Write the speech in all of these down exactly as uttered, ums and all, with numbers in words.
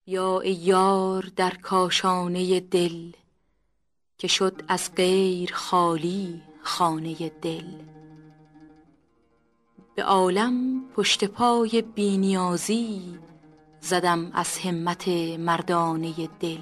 یا ای یار در کاشانه دل، که شد از غیر خالی خانه دل. به عالم پشت پای بی نیازی، زدم از همت مردانه دل.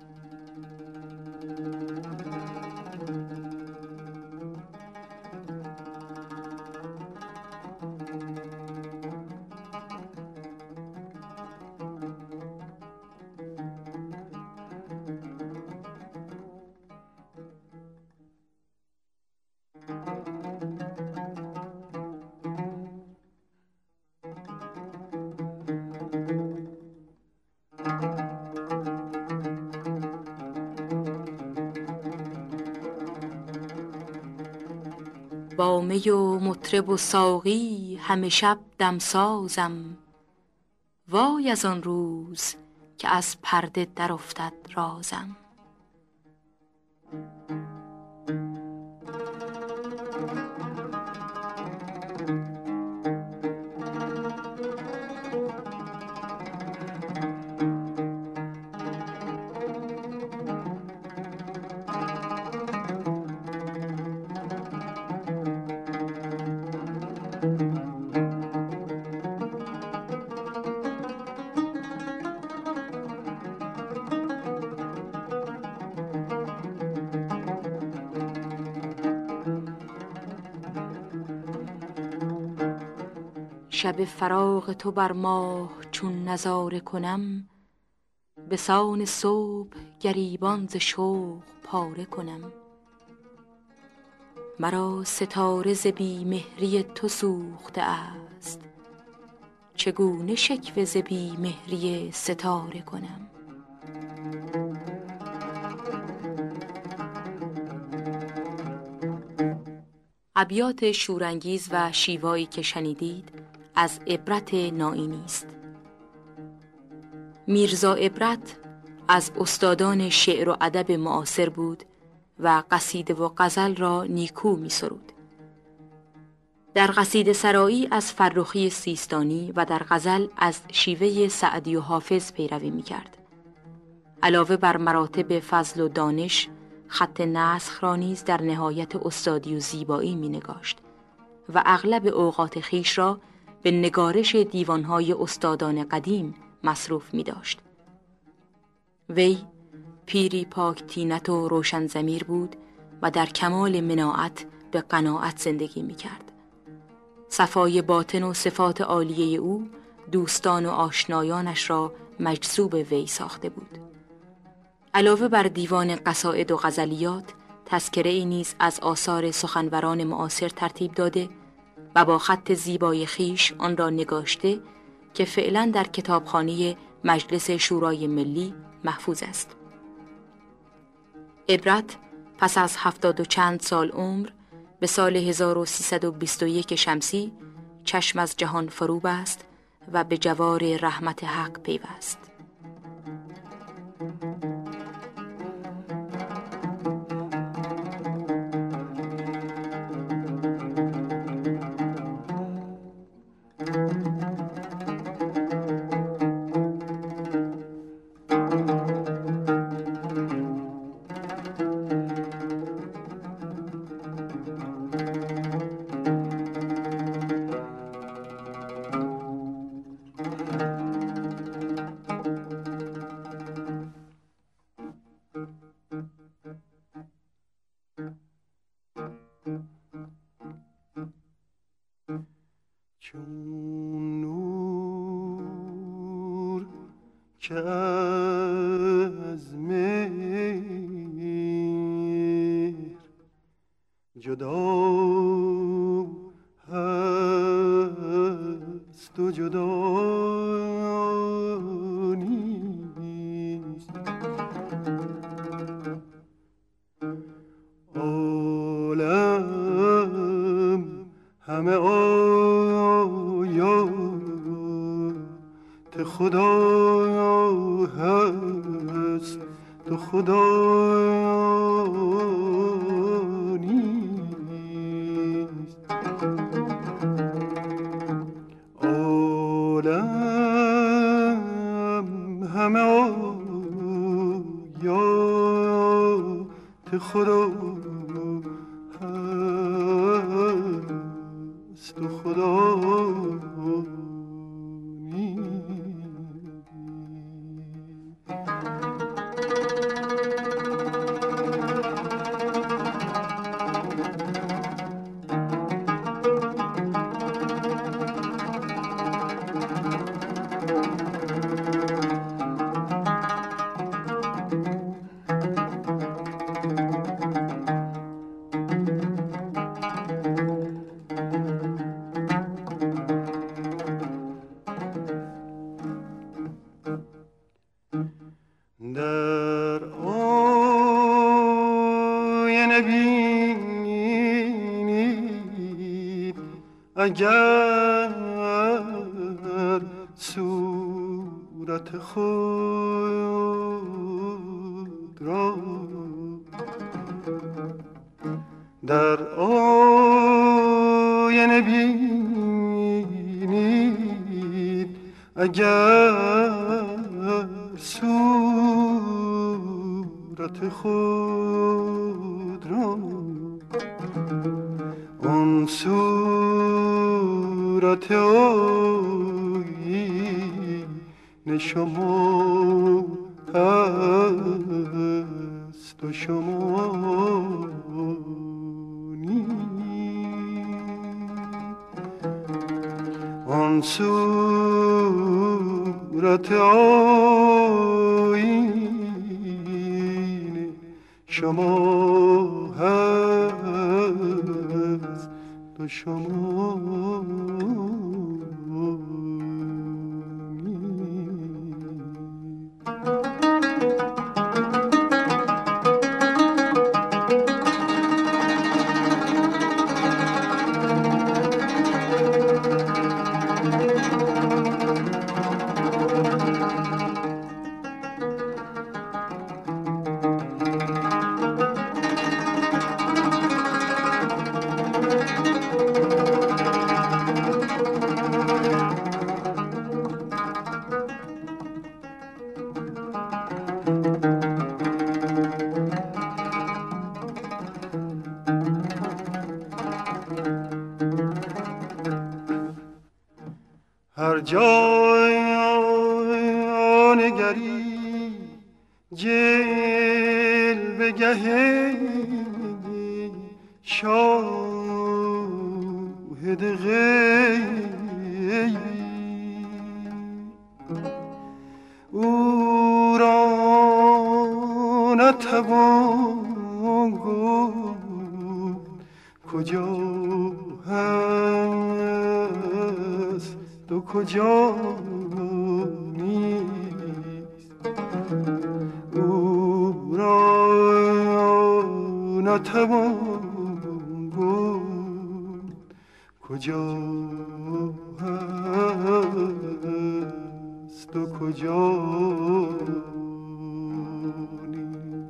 با می و مطرب و ساقی همه شب دمسازم، وای از آن روز که از پرده در افتد رازم. شب فراق تو بر ماه چون نظاره کنم، به سان صبح گریبان ز شوق پاره کنم. مرا ستاره ز بی مهری تو سوخته است، چگونه شکوه ز بی مهری ستاره کنم. ابیات شورانگیز و شیوایی که شنیدید از عبرت نائینی است. میرزا عبرت از استادان شعر و ادب معاصر بود و قصیده و غزل را نیکو می سرود. در قصیده سرایی از فرخی سیستانی و در غزل از شیوه سعدی و حافظ پیروی می کرد. علاوه بر مراتب فضل و دانش، خط نسخ را نیز در نهایت استادی و زیبایی می نگاشت و اغلب اوقات خیش را به نگارش دیوانهای استادان قدیم مصروف می داشت. وی پیری پاک طینت و روشن ضمیر بود و در کمال مناعت به قناعت زندگی می کرد. صفای باطن و صفات عالیه او دوستان و آشنایانش را مجذوب وی ساخته بود. علاوه بر دیوان قصائد و غزلیات، تذکره ای نیز از آثار سخنوران معاصر ترتیب داده و با خط زیبای خیش آن را نگاشته که فعلا در کتابخانه مجلس شورای ملی محفوظ است. عبرت پس از هفتاد و چند سال عمر به سال هزار و سیصد و بیست و یک شمسی چشم از جهان فرو بست و به جوار رحمت حق پیوست. چون نور که از مهر جدا هست و جدا نیست، عالم همه آیات خدا هست تو خدا نیست. عالم همه آیات خدا هست و خدا در آینه بینید اگر صورت خود را، در آینه بینید اگر صورت خود را، آن صورت آیین شما هست و شما آن صورت آیین شما هست و شما هر جای نگری جلوه‌گه شاهد غیبی، او را نتوان گفت کجا هست تو کجا نیست، او را نتوان گفت کجا هست و کجا نیست.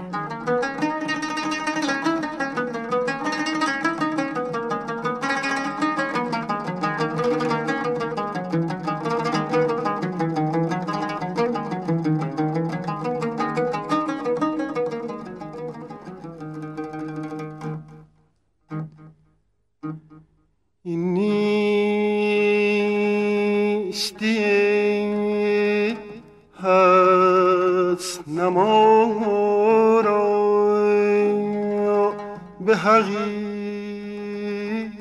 این نیستی هست نما را به حقیقت،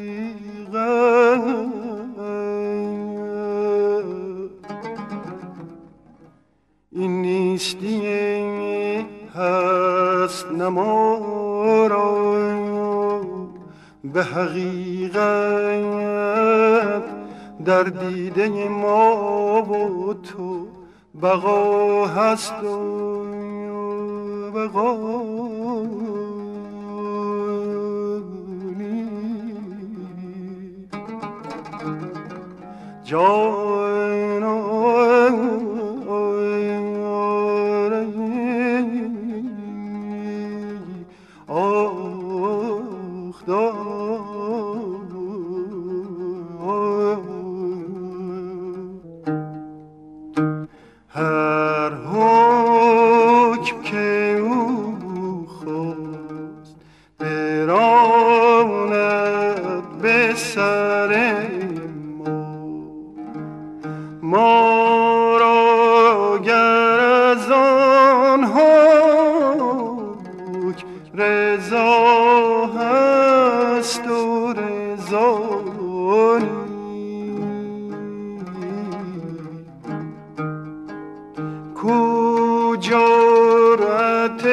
این نیستی هست نما را به حقیقت، در دیده ما و تو بقا هست و بقا نیست. جان آخ کو جرأت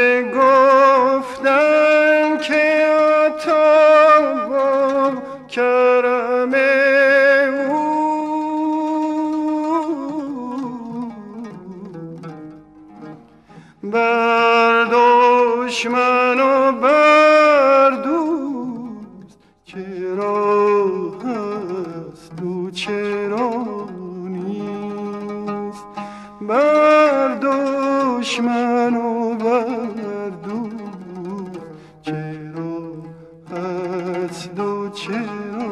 گفتن که عطا و کرم او بر دشمن و بر دوست چرا هست و چرا نیست، بر دشمن و بر دوست چرا هست و چرا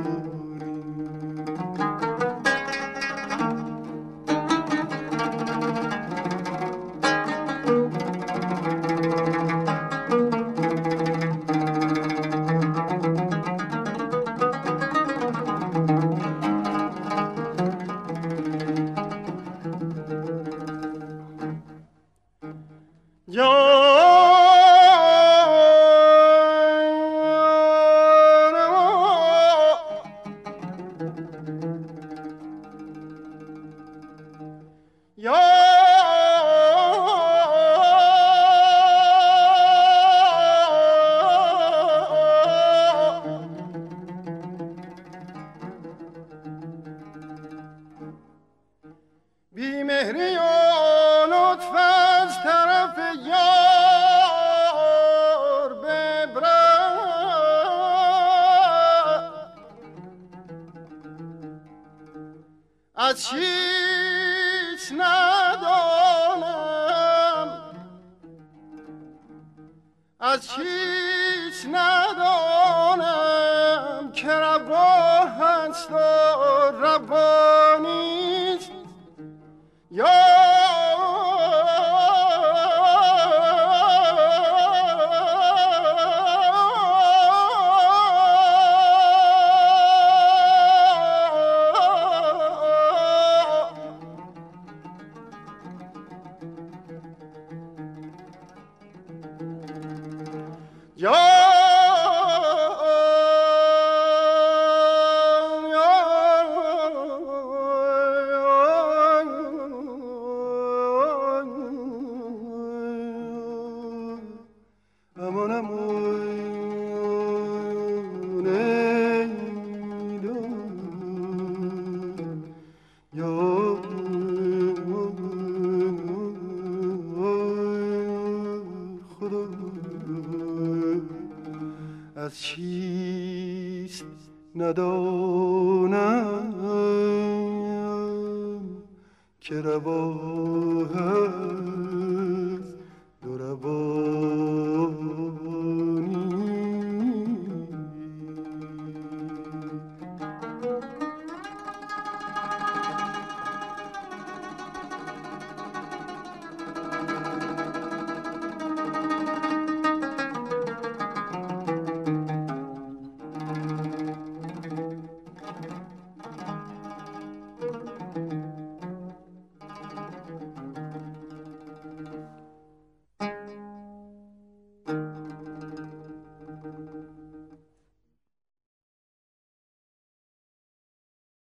بیمهری و لطف از طرف یار ببرد، از هیچ ندانم، از هیچ ندانم که روا هست و روا نیست یا از چیست ندانم که روا هست